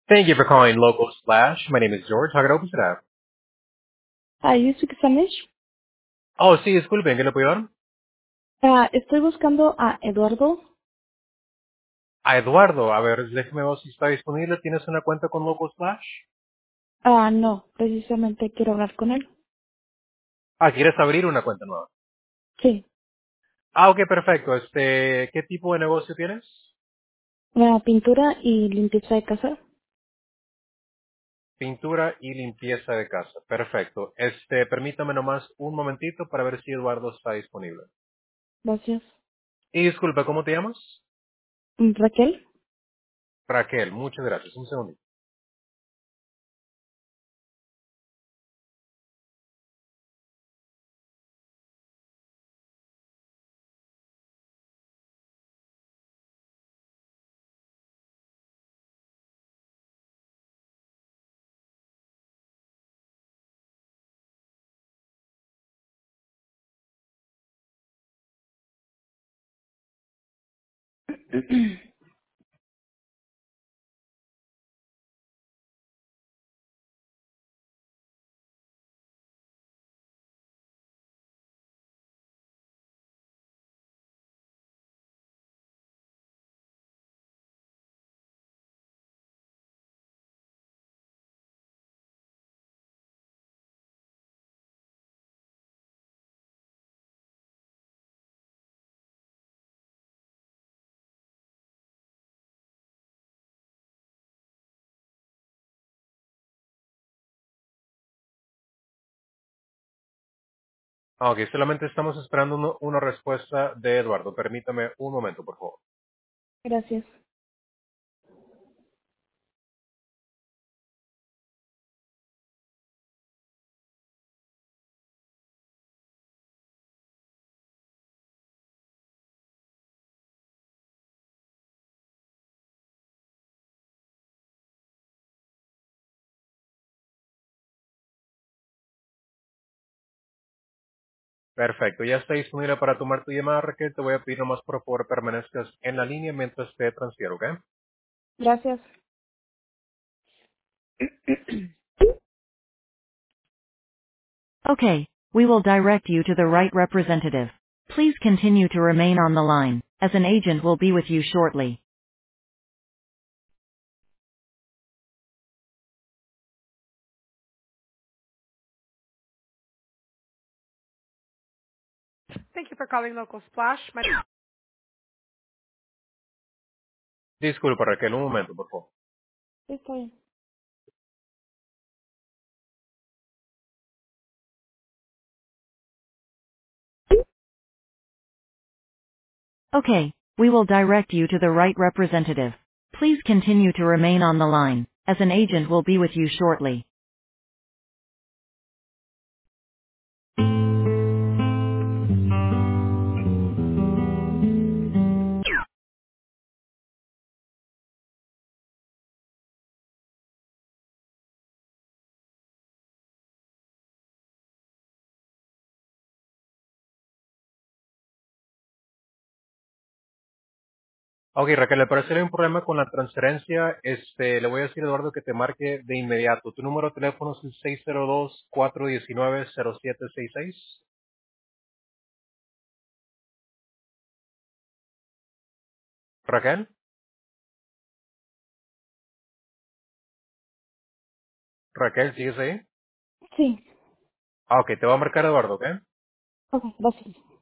Thank you for calling Local Slash. My name is George. How can I help you today? You speak Spanish? Oh, sí, disculpe, ¿en qué le puedo ayudar? Estoy buscando a Eduardo. A Eduardo, a ver, déjeme ver si está disponible. ¿Tienes una cuenta con Local Slash? No, precisamente quiero hablar con él. Ah, ¿quieres abrir una cuenta nueva? Sí. Ah, ok, perfecto. ¿Qué tipo de negocio tienes? Pintura y limpieza de casa. Pintura y limpieza de casa. Perfecto. Permítame nomás un momentito para ver si Eduardo está disponible. Gracias. Y disculpe, ¿cómo te llamas? Raquel. Raquel, muchas gracias. Un segundo. Ah, ok, solamente estamos esperando una respuesta de Eduardo. Permítame un momento, por favor. Gracias. Perfecto, ya está disponible para tomar tu llamada, Raquel. Te voy a pedir nomás por favor permanezcas en la línea mientras te transfiero, ¿ok? Gracias. Okay, we will direct you to the right representative. Please continue to remain on the line, as an agent will be with you shortly. Thank you for calling Local Splash. Disculpa, Raquel, un momento, por favor. Está bien. Okay, we will direct you to the right representative. Please continue to remain on the line, as an agent will be with you shortly. Ok, Raquel, le parece un problema con la transferencia. Le voy a decir a Eduardo que te marque de inmediato. Tu número de teléfono es el 602-419-0766. Raquel, Raquel, ¿sigues ahí? Sí. Ah, ok, te va a marcar Eduardo, ¿ok? Ok, gracias.